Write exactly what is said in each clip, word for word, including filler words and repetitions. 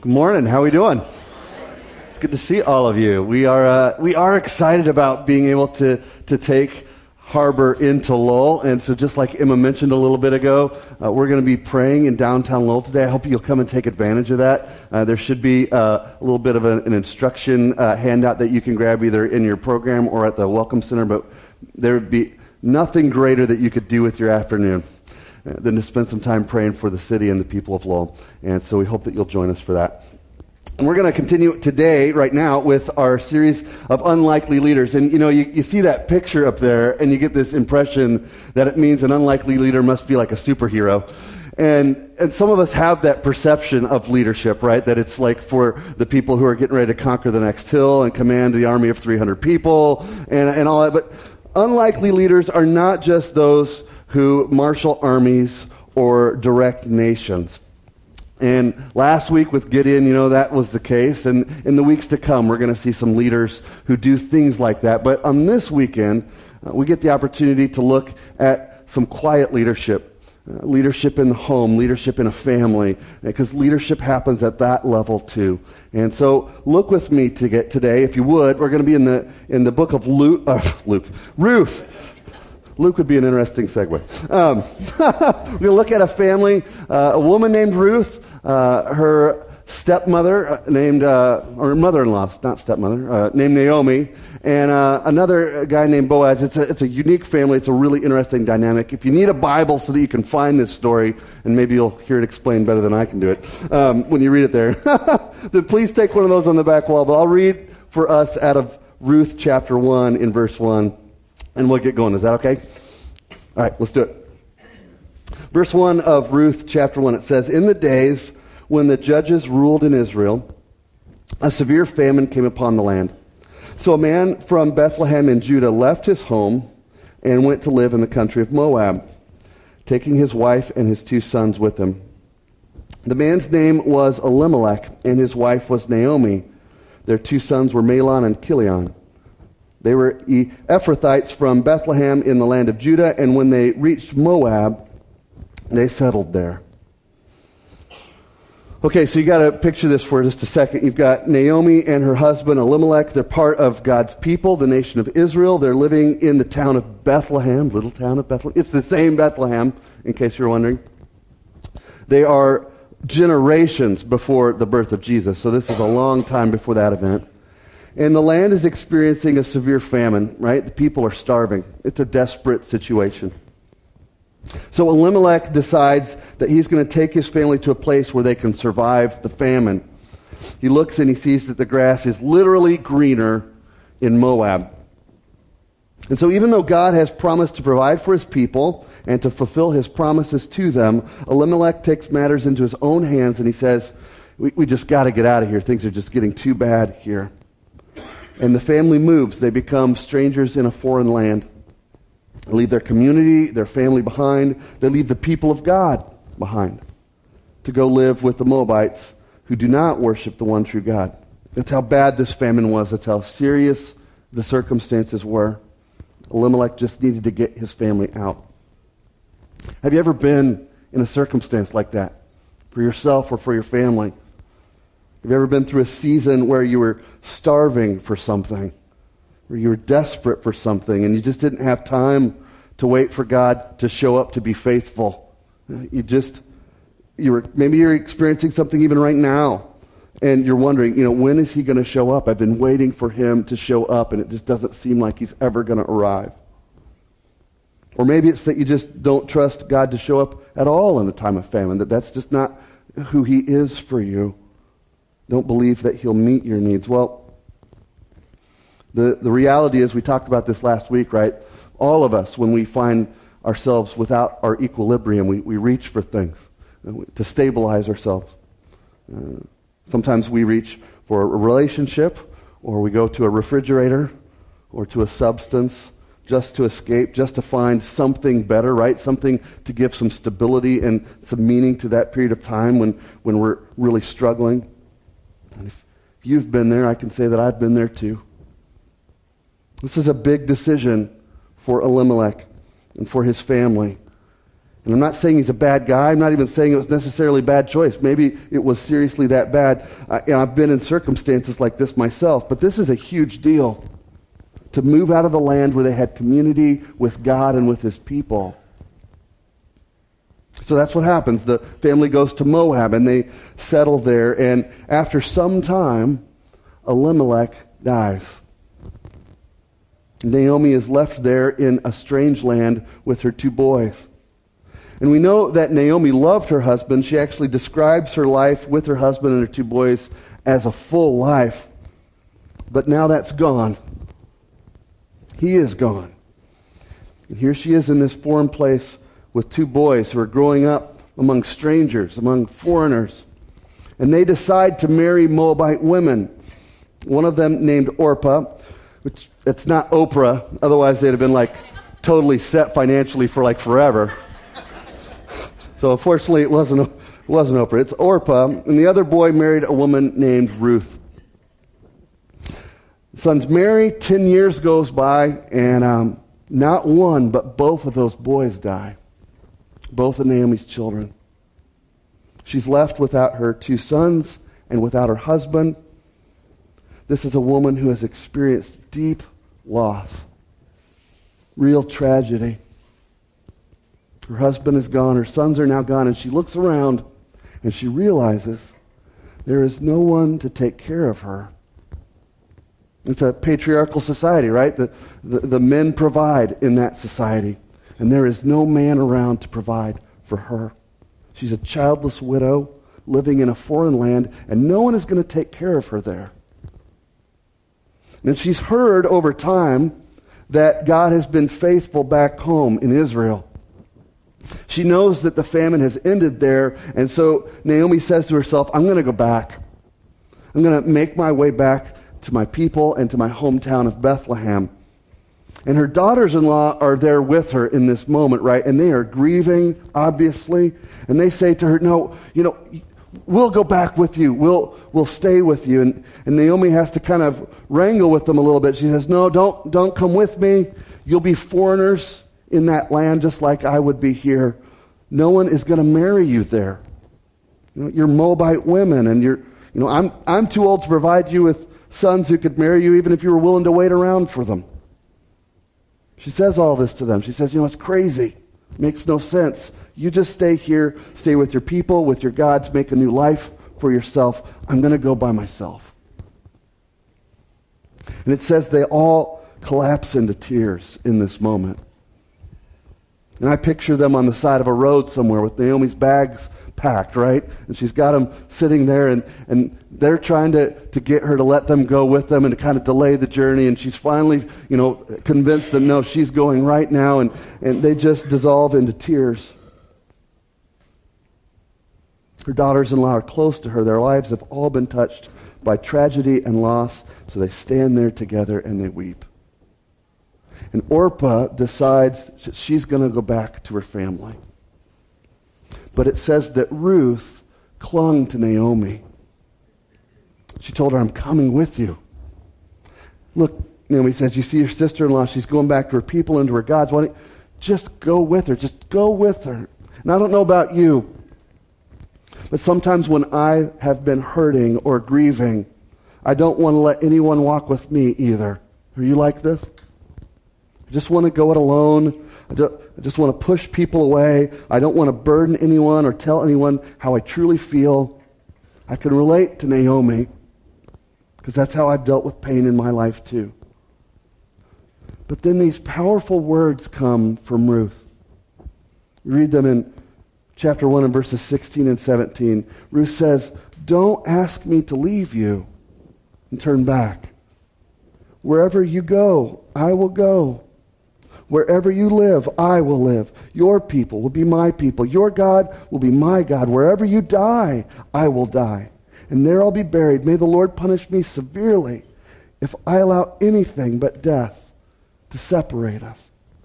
Good morning. How are we doing? It's good to see all of you. We are uh, we are excited about being able to to take Harbor into Lowell, and so just like Emma mentioned a little bit ago, uh, we're going to be praying in downtown Lowell today. I hope you'll come and take advantage of that. Uh, there should be uh, a little bit of a, an instruction uh, handout that you can grab either in your program or at the Welcome Center, but there would be nothing greater that you could do with your afternoon than to spend some time praying for the city and the people of Lowell. And so we hope that you'll join us for that. And we're going to continue today, right now, with our series of unlikely leaders. And, you know, you, you see that picture up there, and you get this impression that it means an unlikely leader must be like a superhero. And and some of us have that perception of leadership, right? That it's like for the people who are getting ready to conquer the next hill and command the army of three hundred people and, and all that. But unlikely leaders are not just those who marshal armies or direct nations. And last week with Gideon, you know, that was the case. And in the weeks to come, we're going to see some leaders who do things like that. But on this weekend, uh, we get the opportunity to look at some quiet leadership, uh, leadership in the home, leadership in a family, because leadership happens at that level too. And so look with me to get today, if you would. We're going to be in the in the book of Luke, uh, Luke, Ruth. Luke would be an interesting segue. Um, we're going to look at a family, uh, a woman named Ruth, uh, her stepmother uh, named, uh, or mother-in-law, not stepmother, uh, named Naomi, and uh, another guy named Boaz. It's a, it's a unique family. It's a really interesting dynamic. If you need a Bible so that you can find this story, and maybe you'll hear it explained better than I can do it um, when you read it there, then please take one of those on the back wall. But I'll read for us out of Ruth chapter one in verse one. And we'll get going. Is that okay? All right, let's do it. Verse one of Ruth chapter one, it says, "In the days when the judges ruled in Israel, a severe famine came upon the land. So a man from Bethlehem in Judah left his home and went to live in the country of Moab, taking his wife and his two sons with him. The man's name was Elimelech, and his wife was Naomi. Their two sons were Mahlon and Chilion. They were Ephrathites from Bethlehem in the land of Judah, and when they reached Moab, they settled there." Okay, so you got to picture this for just a second. You've got Naomi and her husband Elimelech. They're part of God's people, the nation of Israel. They're living in the town of Bethlehem, little town of Bethlehem. It's the same Bethlehem, in case you're wondering. They are generations before the birth of Jesus, so this is a long time before that event. And the land is experiencing a severe famine, right? The people are starving. It's a desperate situation. So Elimelech decides that he's going to take his family to a place where they can survive the famine. He looks and he sees that the grass is literally greener in Moab. And so even though God has promised to provide for his people and to fulfill his promises to them, Elimelech takes matters into his own hands and he says, we, we just got to get out of here. Things are just getting too bad here. And the family moves. They become strangers in a foreign land. They leave their community, their family behind. They leave the people of God behind to go live with the Moabites who do not worship the one true God. That's how bad this famine was. That's how serious the circumstances were. Elimelech just needed to get his family out. Have you ever been in a circumstance like that for yourself or for your family? Have you ever been through a season where you were starving for something, where you were desperate for something, and you just didn't have time to wait for God to show up to be faithful? You just, you were, maybe you're experiencing something even right now, and you're wondering, you know, when is he going to show up? I've been waiting for him to show up, and it just doesn't seem like he's ever going to arrive. Or maybe it's that you just don't trust God to show up at all in the time of famine, that that's just not who he is for you. Don't believe that he'll meet your needs. Well, the, the reality is, we talked about this last week, right? All of us, when we find ourselves without our equilibrium, we, we reach for things to stabilize ourselves. Uh, sometimes we reach for a relationship, or we go to a refrigerator, or to a substance, just to escape, just to find something better, right? Something to give some stability and some meaning to that period of time when, when we're really struggling. And if you've been there, I can say that I've been there too. This is a big decision for Elimelech and for his family. And I'm not saying he's a bad guy. I'm not even saying it was necessarily a bad choice. Maybe it was seriously that bad. I, you know, I've been in circumstances like this myself. But this is a huge deal, to move out of the land where they had community with God and with his people. So that's what happens. The family goes to Moab, and they settle there. And after some time, Elimelech dies. Naomi is left there in a strange land with her two boys. And we know that Naomi loved her husband. She actually describes her life with her husband and her two boys as a full life. But now that's gone. He is gone. And here she is in this foreign place with two boys who are growing up among strangers, among foreigners. And they decide to marry Moabite women. One of them named Orpah, which it's not Oprah, otherwise they'd have been like totally set financially for like forever. So unfortunately it wasn't, it wasn't Oprah. It's Orpah, and the other boy married a woman named Ruth. The son's married, ten years goes by, and um, not one, but both of those boys die. Both of Naomi's children. She's left without her two sons and without her husband. This is a woman who has experienced deep loss, real tragedy. Her husband is gone, her sons are now gone, and she looks around and she realizes there is no one to take care of her. It's a patriarchal society, right? The, the, the men provide in that society, and there is no man around to provide for her. She's a childless widow living in a foreign land, and no one is going to take care of her there. And she's heard over time that God has been faithful back home in Israel. She knows that the famine has ended there, and so Naomi says to herself, I'm going to go back. I'm going to make my way back to my people and to my hometown of Bethlehem. And her daughters-in-law are there with her in this moment, right? And they are grieving, obviously. And they say to her, no, you know, we'll go back with you. We'll we'll stay with you. And, and Naomi has to kind of wrangle with them a little bit. She says, no, don't don't come with me. You'll be foreigners in that land just like I would be here. No one is going to marry you there. You know, you're Moabite women, and you're, you know, I'm I'm too old to provide you with sons who could marry you even if you were willing to wait around for them. She says all this to them. She says, you know, it's crazy. It makes no sense. You just stay here, stay with your people, with your gods, make a new life for yourself. I'm going to go by myself. And it says they all collapse into tears in this moment. And I picture them on the side of a road somewhere with Naomi's bags packed, right? And she's got them sitting there, and, and they're trying to, to get her to let them go with them and to kind of delay the journey. And she's finally, you know, convinced them, no, she's going right now. And, and they just dissolve into tears. Her daughters-in-law are close to her. Their lives have all been touched by tragedy and loss. So they stand there together and they weep. And Orpah decides she's going to go back to her family. But it says that Ruth clung to Naomi. She told her, I'm coming with you. Look, Naomi says, you see your sister-in-law, she's going back to her people and to her gods. Why don't you just go with her? Just go with her. And I don't know about you, but sometimes when I have been hurting or grieving, I don't want to let anyone walk with me either. Are you like this? I just want to go it alone. I just, I just want to push people away. I don't want to burden anyone or tell anyone how I truly feel. I can relate to Naomi because that's how I've dealt with pain in my life too. But then these powerful words come from Ruth. We read them in chapter one and verses sixteen and seventeen. Ruth says, don't ask me to leave you and turn back. Wherever you go, I will go. Wherever you live, I will live. Your people will be my people. Your God will be my God. Wherever you die, I will die. And there I'll be buried. May the Lord punish me severely if I allow anything but death to separate us.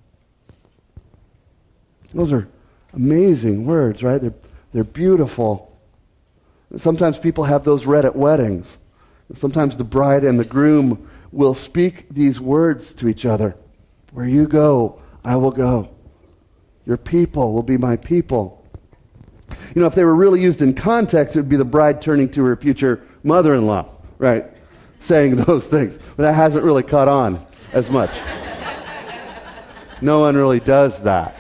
Those are amazing words, right? They're, they're beautiful. Sometimes people have those read at weddings. Sometimes the bride and the groom will speak these words to each other. Where you go, I will go. Your people will be my people. You know, if they were really used in context, it would be the bride turning to her future mother-in-law, right? Saying those things. But that hasn't really caught on as much. No one really does that.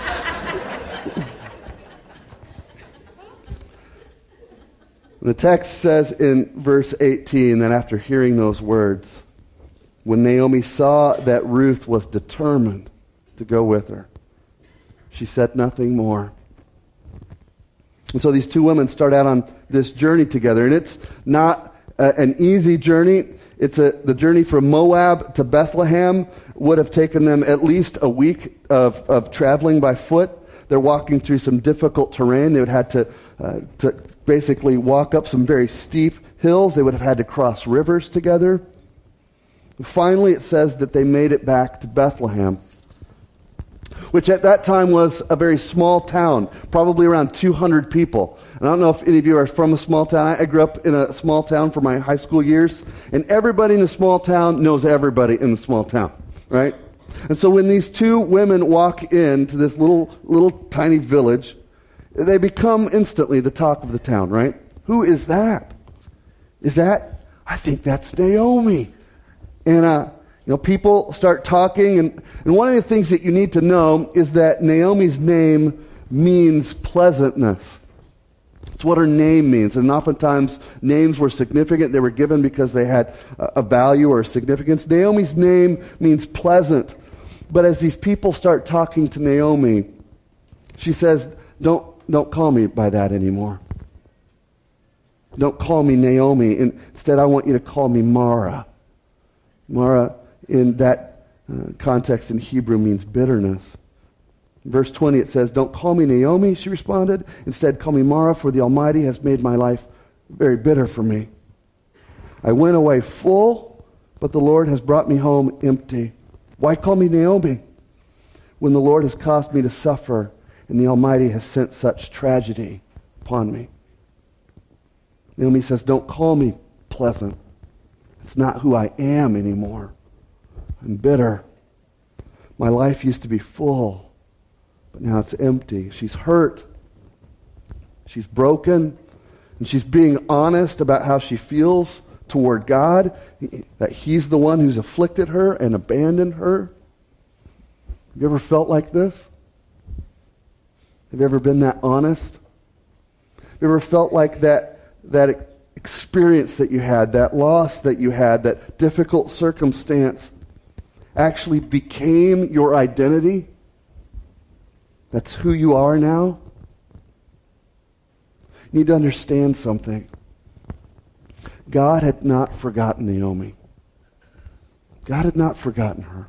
The text says in verse eighteen that after hearing those words, when Naomi saw that Ruth was determined to go with her, she said nothing more. And so these two women start out on this journey together, and it's not uh, an easy journey. It's a, the journey from Moab to Bethlehem would have taken them at least a week of, of traveling by foot. They're walking through some difficult terrain. They would have had to, uh, to basically walk up some very steep hills. They would have had to cross rivers together. Finally, it says that they made it back to Bethlehem, which at that time was a very small town, probably around two hundred people. And I don't know if any of you are from a small town. I, I grew up in a small town for my high school years, and everybody in the small town knows everybody in the small town, right? And so when these two women walk into this little, little tiny village, they become instantly the talk of the town, right? Who is that? Is that? I think that's Naomi. And, uh, you know, people start talking, and, and one of the things that you need to know is that Naomi's name means pleasantness. It's what her name means. And oftentimes, names were significant. They were given because they had a, a value or a significance. Naomi's name means pleasant. But as these people start talking to Naomi, she says, don't, don't call me by that anymore. Don't call me Naomi. Instead, I want you to call me Mara. Mara, in that uh, context in Hebrew, means bitterness. In verse twenty, it says, don't call me Naomi, she responded. Instead, call me Mara, for the Almighty has made my life very bitter for me. I went away full, but the Lord has brought me home empty. Why call me Naomi when the Lord has caused me to suffer and the Almighty has sent such tragedy upon me? Naomi says, don't call me pleasant. It's not who I am anymore. I'm bitter. My life used to be full, but now it's empty. She's hurt. She's broken. And she's being honest about how she feels toward God, that He's the one who's afflicted her and abandoned her. Have you ever felt like this? Have you ever been that honest? Have you ever felt like that that experience that you had, that loss that you had, that difficult circumstance actually became your identity? That's who you are now? You need to understand something. God had not forgotten Naomi. God had not forgotten her.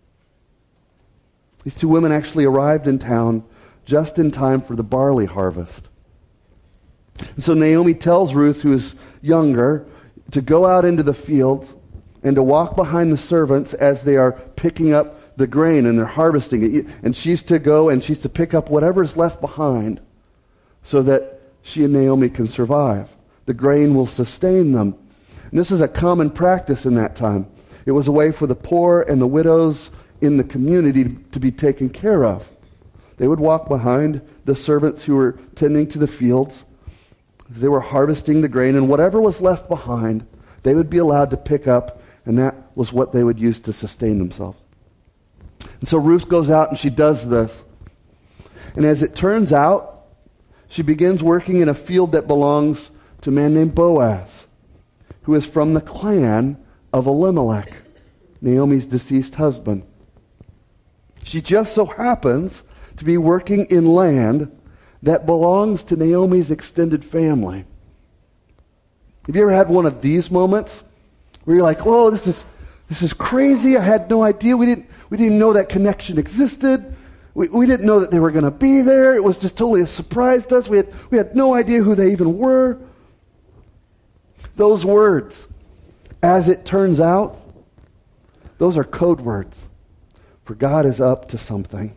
These two women actually arrived in town just in time for the barley harvest. And so Naomi tells Ruth, who is younger, to go out into the fields and to walk behind the servants as they are picking up the grain and they're harvesting it. And she's to go and she's to pick up whatever's left behind so that she and Naomi can survive. The grain will sustain them. And this is a common practice in that time. It was a way for the poor and the widows in the community to be taken care of. They would walk behind the servants who were tending to the fields. They were harvesting the grain, and whatever was left behind, they would be allowed to pick up, and that was what they would use to sustain themselves. And so Ruth goes out and she does this. And as it turns out, she begins working in a field that belongs to a man named Boaz, who is from the clan of Elimelech, Naomi's deceased husband. She just so happens to be working in land that belongs to Naomi's extended family. Have you ever had one of these moments where you're like, "Whoa, this is this is crazy! I had no idea. We didn't we didn't even know that connection existed. We we didn't know that they were going to be there. It was just totally a surprise to us. We had we had no idea who they even were." Those words, as it turns out, those are code words for God is up to something.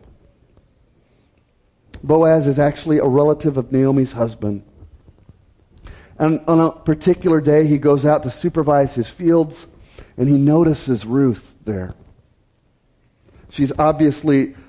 Boaz is actually a relative of Naomi's husband. And on a particular day, he goes out to supervise his fields, and he notices Ruth there. She's obviously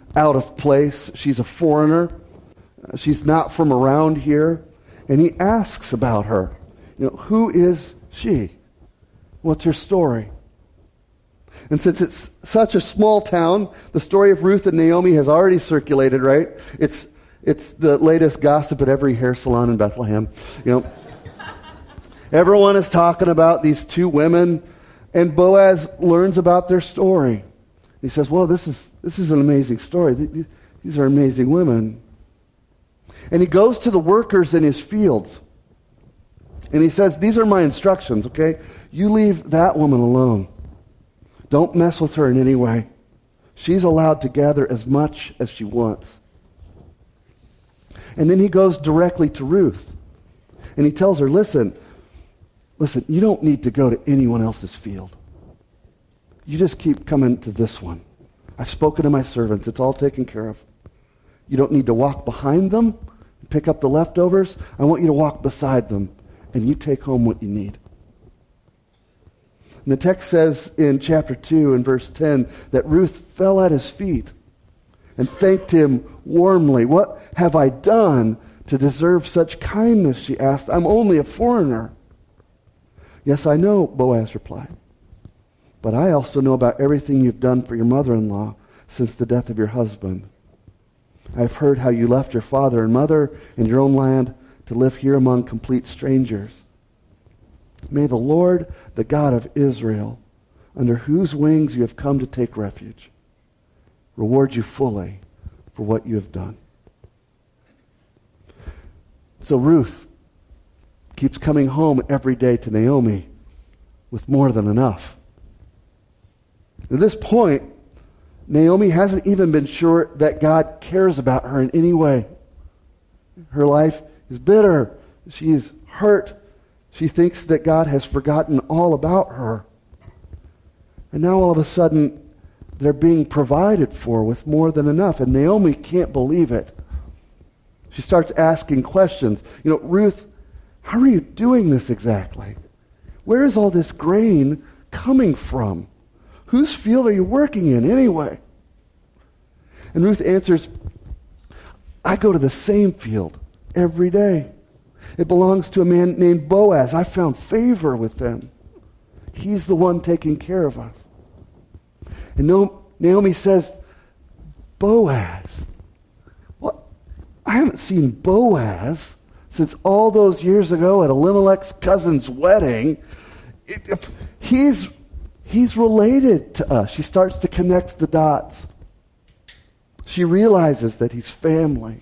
out of place. She's a foreigner. She's not from around here. And he asks about her. You know, who is she? What's her story? And since it's such a small town, the story of Ruth and Naomi has already circulated, right? It's it's the latest gossip at every hair salon in Bethlehem. You know, everyone is talking about these two women, and Boaz learns about their story. He says, "Well, this is this is an amazing story. These are amazing women." And he goes to the workers in his fields, and he says, "These are my instructions, okay? You leave that woman alone. Don't mess with her in any way. She's allowed to gather as much as she wants." And then he goes directly to Ruth. And he tells her, listen, listen, you don't need to go to anyone else's field. You just keep coming to this one. I've spoken to my servants. It's all taken care of. You don't need to walk behind them, pick up the leftovers. I want you to walk beside them, and you take home what you need. And the text says in chapter two and verse ten that Ruth fell at his feet and thanked him warmly. "What have I done to deserve such kindness?" she asked. "I'm only a foreigner." "Yes, I know," Boaz replied. "But I also know about everything you've done for your mother-in-law since the death of your husband. I've heard how you left your father and mother and your own land to live here among complete strangers. May the Lord, the God of Israel, under whose wings you have come to take refuge, reward you fully for what you have done." So Ruth keeps coming home every day to Naomi with more than enough. At this point, Naomi hasn't even been sure that God cares about her in any way. Her life is bitter. She is hurt. She thinks that God has forgotten all about her. And now all of a sudden, they're being provided for with more than enough. And Naomi can't believe it. She starts asking questions. You know, "Ruth, how are you doing this exactly? Where is all this grain coming from? Whose field are you working in anyway?" And Ruth answers, "I go to the same field every day. It belongs to a man named Boaz. I found favor with him. He's the one taking care of us." And Naomi says, "Boaz? What? I haven't seen Boaz since all those years ago at Elimelech's cousin's wedding. It, he's, he's related to us." She starts to connect the dots. She realizes that he's family.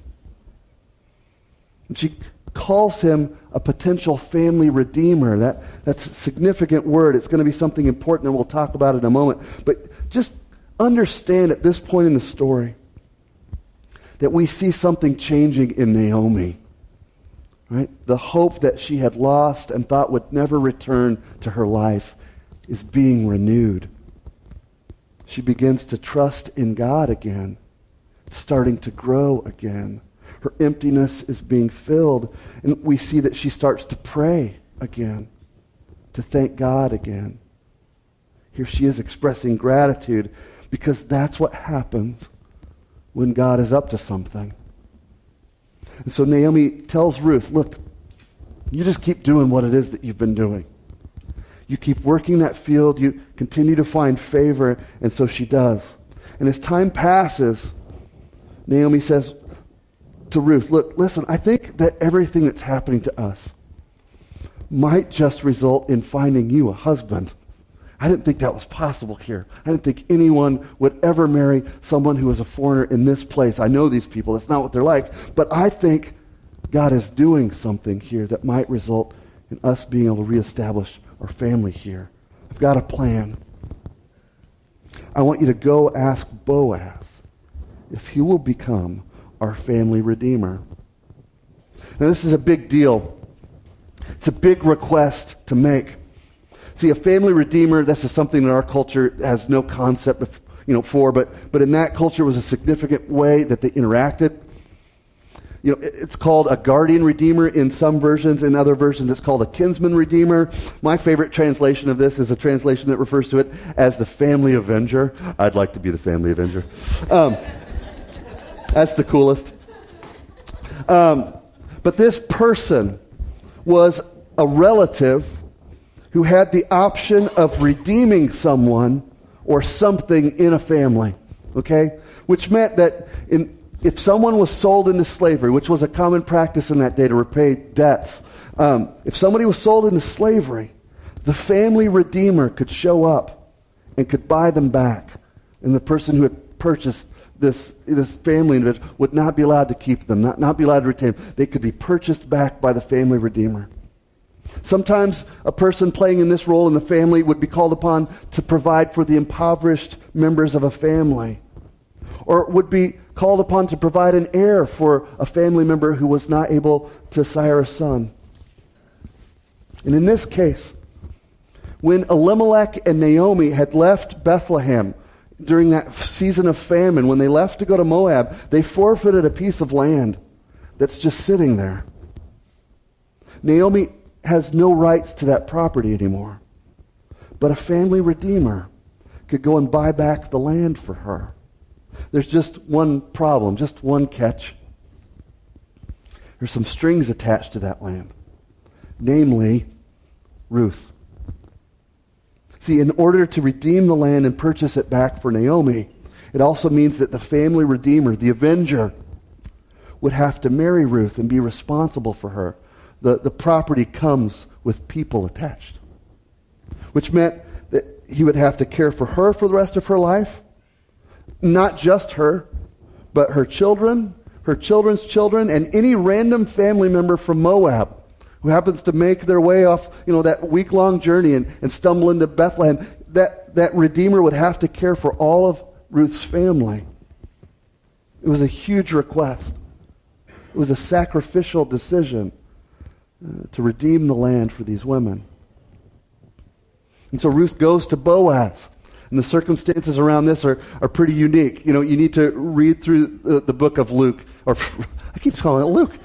And she calls him a potential family redeemer. That, that's a significant word. It's going to be something important, and we'll talk about it in a moment. But just understand at this point in the story that we see something changing in Naomi. Right? The hope that she had lost and thought would never return to her life is being renewed. She begins to trust in God again. It's starting to grow again. Her emptiness is being filled, and we see that she starts to pray again, to thank God again. Here she is expressing gratitude because that's what happens when God is up to something. And so Naomi tells Ruth, "Look, you just keep doing what it is that you've been doing. You keep working that field, you continue to find favor," and so she does. And as time passes, Naomi says to Ruth, "Look, listen, I think that everything that's happening to us might just result in finding you a husband. I didn't think that was possible here. I didn't think anyone would ever marry someone who was a foreigner in this place. I know these people. That's not what they're like. But I think God is doing something here that might result in us being able to reestablish our family here. I've got a plan. I want you to go ask Boaz if he will become our family redeemer." Now, this is a big deal. It's a big request to make. See, a family redeemer, this is something that our culture has no concept of, you know, for, but, but in that culture it was a significant way that they interacted. You know, it's called a guardian redeemer in some versions. In other versions, it's called a kinsman redeemer. My favorite translation of this is a translation that refers to it as the family avenger. I'd like to be the family avenger. Um, That's the coolest. Um, but this person was a relative who had the option of redeeming someone or something in a family, okay? Which meant that in, if someone was sold into slavery, which was a common practice in that day to repay debts, um, if somebody was sold into slavery, the family redeemer could show up and could buy them back. And the person who had purchased this, this family individual would not be allowed to keep them, not, not be allowed to retain them. They could be purchased back by the family redeemer. Sometimes a person playing in this role in the family would be called upon to provide for the impoverished members of a family, or would be called upon to provide an heir for a family member who was not able to sire a son. And in this case, when Elimelech and Naomi had left Bethlehem during that season of famine, when they left to go to Moab, they forfeited a piece of land that's just sitting there. Naomi has no rights to that property anymore. But a family redeemer could go and buy back the land for her. There's just one problem, just one catch. There's some strings attached to that land, namely Ruth. See, in order to redeem the land and purchase it back for Naomi, it also means that the family redeemer, the avenger, would have to marry Ruth and be responsible for her. The, the property comes with people attached, which meant that he would have to care for her for the rest of her life. Not just her, but her children, her children's children, and any random family member from Moab who happens to make their way off, you know, that week-long journey and, and stumble into Bethlehem. That, that Redeemer would have to care for all of Ruth's family. It was a huge request. It was a sacrificial decision uh, to redeem the land for these women. And so Ruth goes to Boaz. And the circumstances around this are, are pretty unique. You know, you need to read through the, the book of Luke. Or I keep calling it Luke.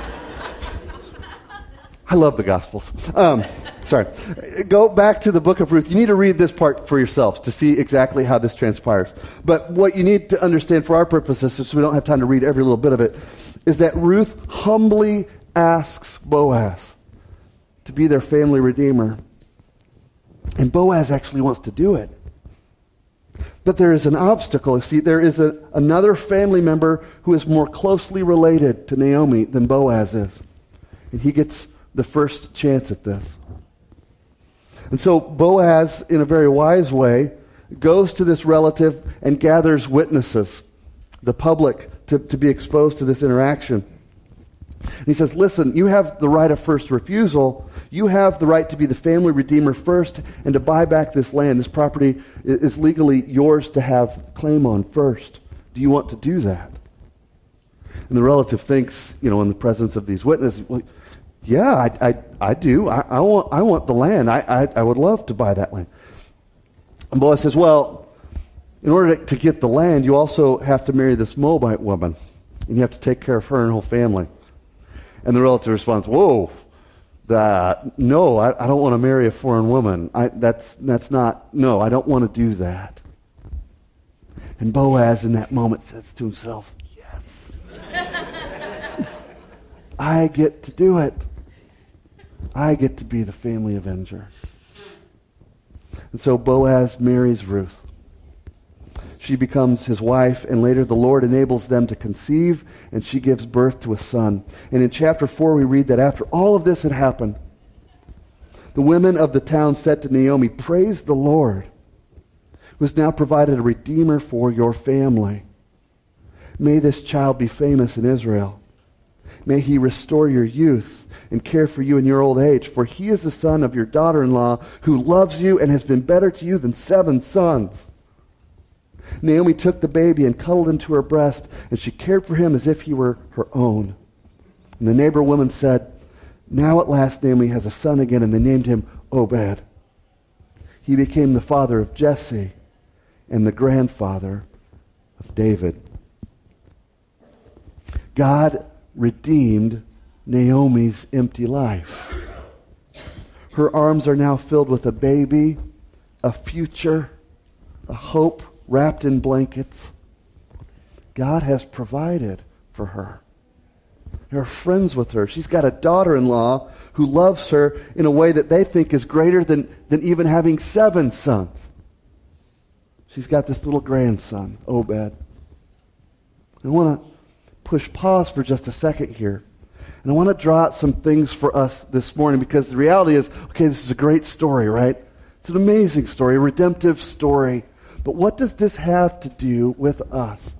I love the Gospels. Um, sorry. Go back to the book of Ruth. You need to read this part for yourselves to see exactly how this transpires. But what you need to understand for our purposes, so we don't have time to read every little bit of it, is that Ruth humbly asks Boaz to be their family redeemer. And Boaz actually wants to do it. But there is an obstacle. You see, there is a, another family member who is more closely related to Naomi than Boaz is. And he gets the first chance at this. And so Boaz, in a very wise way, goes to this relative and gathers witnesses, the public, to, to be exposed to this interaction. And he says, listen, you have the right of first refusal. You have the right to be the family redeemer first and to buy back this land. This property is legally yours to have claim on first. Do you want to do that? And the relative thinks, you know, in the presence of these witnesses, well, yeah, I, I, I do. I, I want, I want the land. I, I, I would love to buy that land. And Boaz says, well, in order to, to get the land, you also have to marry this Moabite woman, and you have to take care of her and her whole family. And the relative responds, whoa, that, no, I, I don't want to marry a foreign woman. I, that's, that's not, no, I don't want to do that. And Boaz in that moment says to himself, yes, I get to do it. I get to be the family avenger. And so Boaz marries Ruth. She becomes his wife, and later the Lord enables them to conceive, and she gives birth to a son. And in chapter four, we read that after all of this had happened, the women of the town said to Naomi, praise the Lord, who has now provided a redeemer for your family. May this child be famous in Israel. May he restore your youth and care for you in your old age, for he is the son of your daughter-in-law who loves you and has been better to you than seven sons. Naomi took the baby and cuddled him to her breast, and she cared for him as if he were her own. And the neighbor woman said, now at last Naomi has a son again, and they named him Obed. He became the father of Jesse and the grandfather of David. God redeemed Naomi's empty life. Her arms are now filled with a baby, a future, a hope wrapped in blankets. God has provided for her. They're friends with her. She's got a daughter-in-law who loves her in a way that they think is greater than, than even having seven sons. She's got this little grandson, Obed. I want to push pause for just a second here. And I want to draw out some things for us this morning, because the reality is, okay, this is a great story, right? It's an amazing story, a redemptive story. But what does this have to do with us?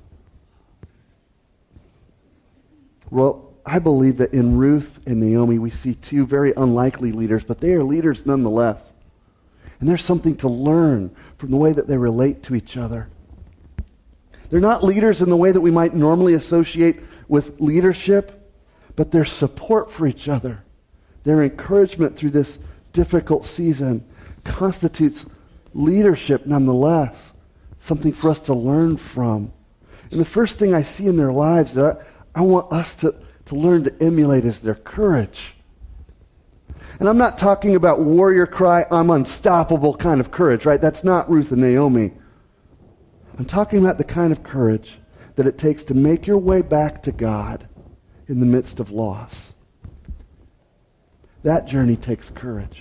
Well, I believe that in Ruth and Naomi, we see two very unlikely leaders, but they are leaders nonetheless. And there's something to learn from the way that they relate to each other. They're not leaders in the way that we might normally associate with leadership, but their support for each other, their encouragement through this difficult season constitutes leadership nonetheless, something for us to learn from. And the first thing I see in their lives that I, I want us to, to learn to emulate is their courage. And I'm not talking about warrior cry, I'm unstoppable kind of courage, right? That's not Ruth and Naomi. I'm talking about the kind of courage that it takes to make your way back to God in the midst of loss. That journey takes courage.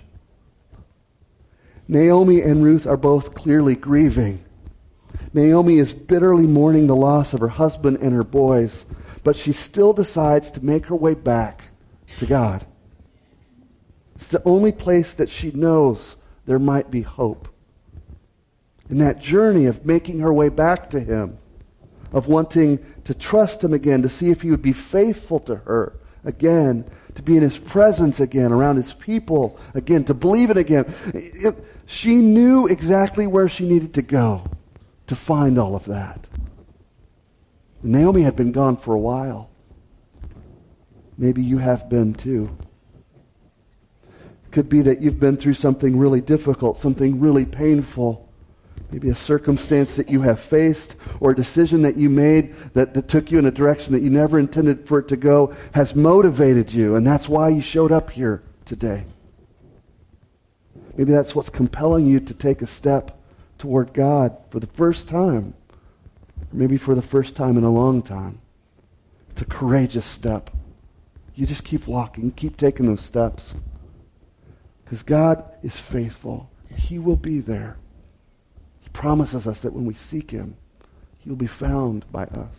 Naomi and Ruth are both clearly grieving. Naomi is bitterly mourning the loss of her husband and her boys, but she still decides to make her way back to God. It's the only place that she knows there might be hope. In that journey of making her way back to Him, of wanting to trust Him again, to see if He would be faithful to her again, to be in His presence again, around His people again, to believe it again. It, she knew exactly where she needed to go to find all of that. Naomi had been gone for a while. Maybe you have been too. It could be that you've been through something really difficult, something really painful. Maybe a circumstance that you have faced or a decision that you made that, that took you in a direction that you never intended for it to go has motivated you, and that's why you showed up here today. Maybe that's what's compelling you to take a step toward God for the first time, or maybe for the first time in a long time. It's a courageous step. You just keep walking, keep taking those steps, because God is faithful. He will be there. Promises us that when we seek Him, He'll be found by us.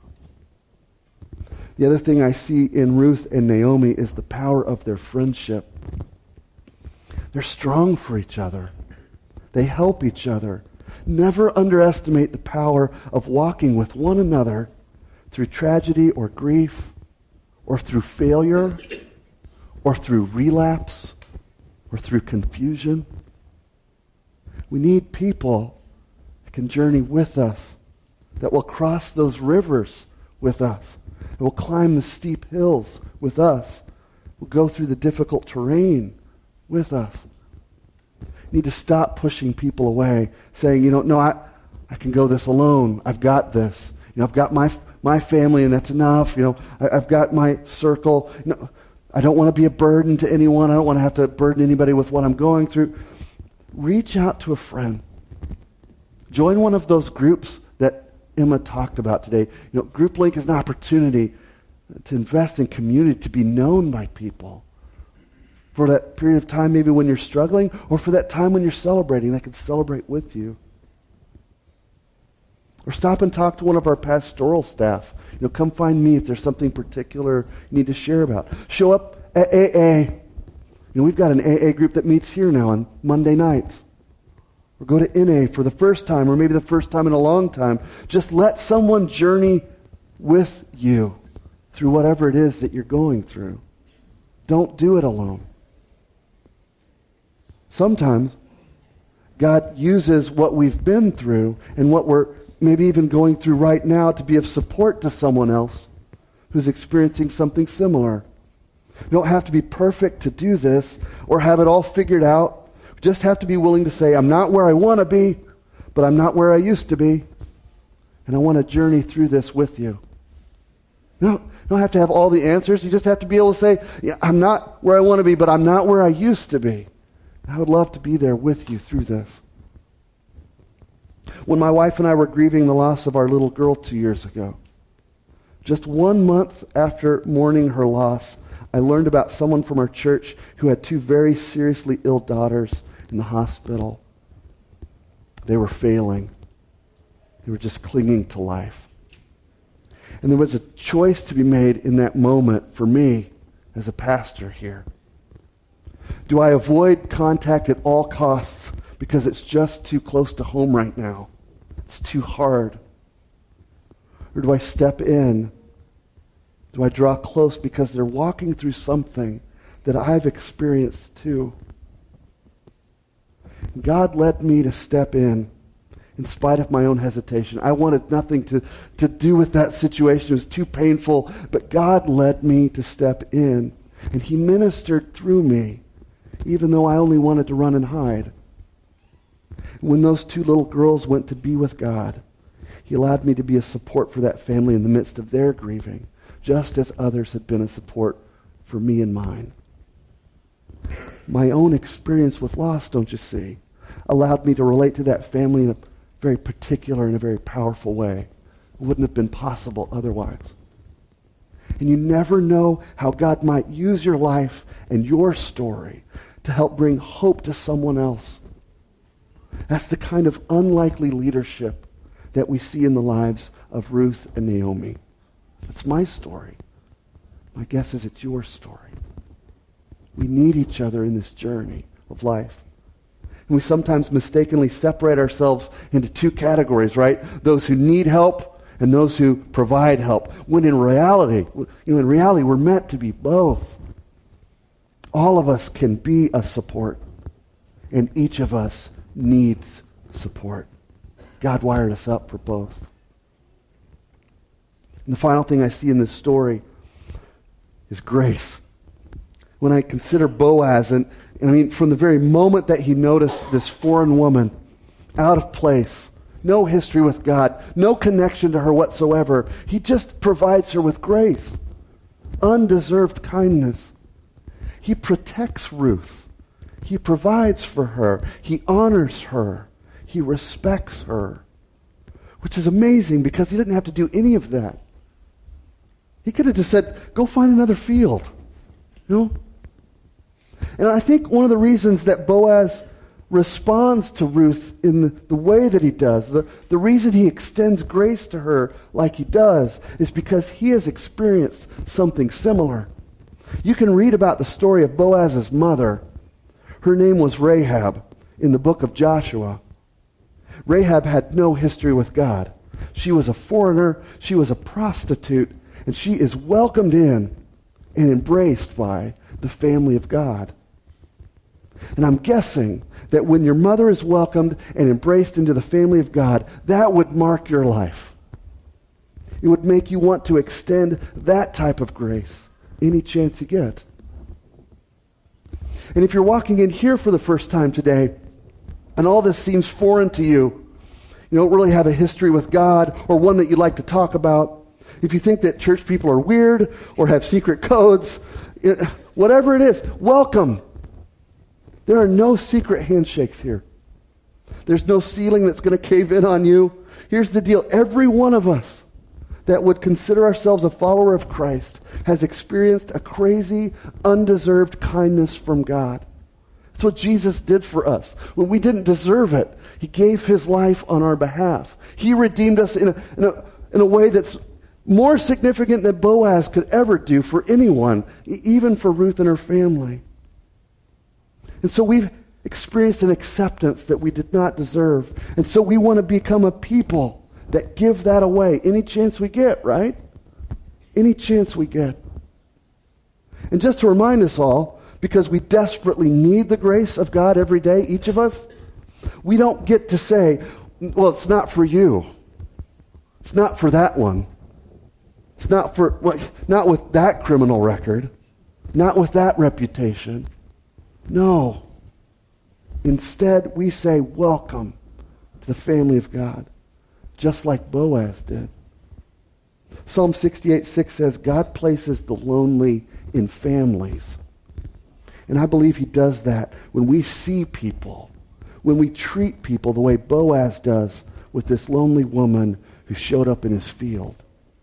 The other thing I see in Ruth and Naomi is the power of their friendship. They're strong for each other. They help each other. Never underestimate the power of walking with one another through tragedy or grief, or through failure, or through relapse, or through confusion. We need people that can journey with us, that will cross those rivers with us, that will climb the steep hills with us, will go through the difficult terrain with us. We need to stop pushing people away, saying, you know, no, I, I can go this alone. I've got this. You know, I've got my my family, and that's enough. You know, I, I've got my circle. You know, I don't want to be a burden to anyone. I don't want to have to burden anybody with what I'm going through. Reach out to a friend. Join one of those groups that Emma talked about today. You know, Group Link is an opportunity to invest in community, to be known by people. For that period of time, maybe when you're struggling, or for that time when you're celebrating, they can celebrate with you. Or stop and talk to one of our pastoral staff. You know, come find me if there's something particular you need to share about. Show up at A A. You know, we've got an A A group that meets here now on Monday nights. Or go to N A for the first time, or maybe the first time in a long time. Just let someone journey with you through whatever it is that you're going through. Don't do it alone. Sometimes God uses what we've been through and what we're maybe even going through right now to be of support to someone else who's experiencing something similar. You don't have to be perfect to do this or have it all figured out. You just have to be willing to say, I'm not where I want to be, but I'm not where I used to be. And I want to journey through this with you. You don't, you don't have to have all the answers. You just have to be able to say, yeah, I'm not where I want to be, but I'm not where I used to be. I would love to be there with you through this. When my wife and I were grieving the loss of our little girl two years ago, just one month after mourning her loss, I learned about someone from our church who had two very seriously ill daughters in the hospital. They were failing. They were just clinging to life. And there was a choice to be made in that moment for me as a pastor here. Do I avoid contact at all costs because it's just too close to home right now? It's too hard. Or do I step in? Do I draw close because they're walking through something that I've experienced too? God led me to step in in spite of my own hesitation. I wanted nothing to, to do with that situation. It was too painful. But God led me to step in. And he ministered through me, even though I only wanted to run and hide. When those two little girls went to be with God, he allowed me to be a support for that family in the midst of their grieving, just as others had been a support for me and mine. My own experience with loss, don't you see, allowed me to relate to that family in a very particular and a very powerful way. It wouldn't have been possible otherwise. And you never know how God might use your life and your story to help bring hope to someone else. That's the kind of unlikely leadership that we see in the lives of Ruth and Naomi. It's my story. My guess is it's your story. We need each other in this journey of life. And we sometimes mistakenly separate ourselves into two categories, right? Those who need help and those who provide help. When in reality, you know, in reality, we're meant to be both. All of us can be a support, and each of us needs support. God wired us up for both. And the final thing I see in this story is grace. When I consider Boaz, and, and I mean, from the very moment that he noticed this foreign woman out of place, no history with God, no connection to her whatsoever, he just provides her with grace, undeserved kindness. He protects Ruth. He provides for her. He honors her. He respects her, which is amazing because he didn't have to do any of that. He could have just said, go find another field. You know? And I think one of the reasons that Boaz responds to Ruth in the, the way that he does, the, the reason he extends grace to her like he does, is because he has experienced something similar. You can read about the story of Boaz's mother. Her name was Rahab in the book of Joshua. Rahab had no history with God. She was a foreigner. She was a prostitute. And she is welcomed in and embraced by the family of God. And I'm guessing that when your mother is welcomed and embraced into the family of God, that would mark your life. It would make you want to extend that type of grace any chance you get. And if you're walking in here for the first time today, and all this seems foreign to you, you don't really have a history with God or one that you'd like to talk about, if you think that church people are weird or have secret codes, it, whatever it is, welcome. There are no secret handshakes here. There's no ceiling that's going to cave in on you. Here's the deal. Every one of us that would consider ourselves a follower of Christ has experienced a crazy, undeserved kindness from God. That's what Jesus did for us. When we didn't deserve it, he gave his life on our behalf. He redeemed us in a, in a, in a way that's more significant than Boaz could ever do for anyone, even for Ruth and her family. And so we've experienced an acceptance that we did not deserve. And so we want to become a people that give that away any chance we get, right? Any chance we get. And just to remind us all, because we desperately need the grace of God every day, each of us, we don't get to say, well, it's not for you. It's not for that one. It's not for, well, not with that criminal record. Not with that reputation. No. Instead, we say, welcome to the family of God, just like Boaz did. Psalm sixty-eight six says, God places the lonely in families. And I believe he does that when we see people, when we treat people the way Boaz does with this lonely woman who showed up in his field.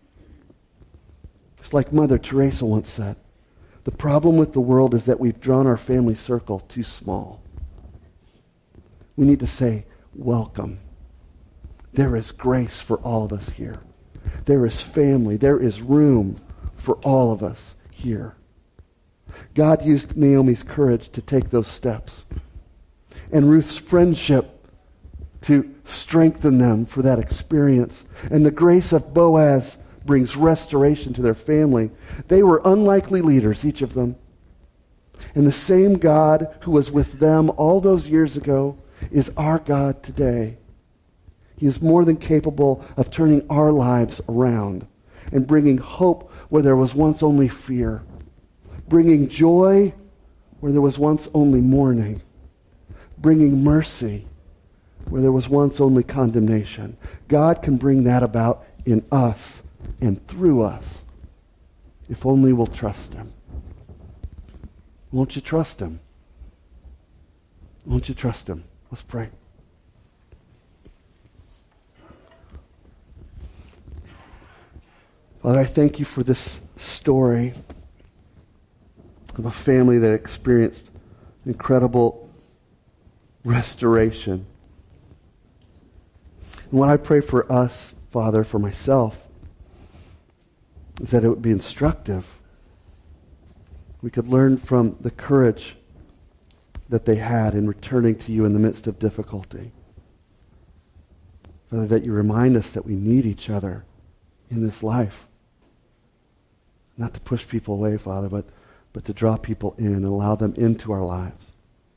It's like Mother Teresa once said, the problem with the world is that we've drawn our family circle too small. We need to say, welcome. There is grace for all of us here. There is family. There is room for all of us here. God used Naomi's courage to take those steps, and Ruth's friendship to strengthen them for that experience. And the grace of Boaz brings restoration to their family. They were unlikely leaders, each of them. And the same God who was with them all those years ago is our God today. He is more than capable of turning our lives around and bringing hope where there was once only fear, bringing joy where there was once only mourning, bringing mercy where there was once only condemnation. God can bring that about in us and through us, if only we'll trust him. Won't you trust him? Won't you trust him? Let's pray. Father, I thank you for this story of a family that experienced incredible restoration. And what I pray for us, Father, for myself, is that it would be instructive. We could learn from the courage that they had in returning to you in the midst of difficulty. Father, that you remind us that we need each other in this life. Not to push people away, Father, but, but to draw people in and allow them into our lives.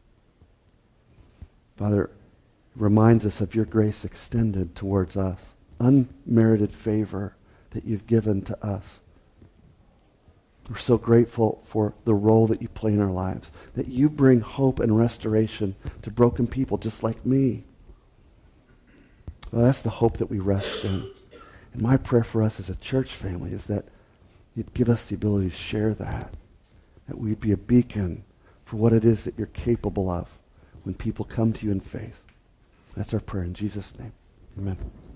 Father, it reminds us of your grace extended towards us, unmerited favor that you've given to us. We're so grateful for the role that you play in our lives, that you bring hope and restoration to broken people just like me. Well, that's the hope that we rest in. And my prayer for us as a church family is that you'd give us the ability to share that, that we'd be a beacon for what it is that you're capable of when people come to you in faith. That's our prayer in Jesus' name. Amen.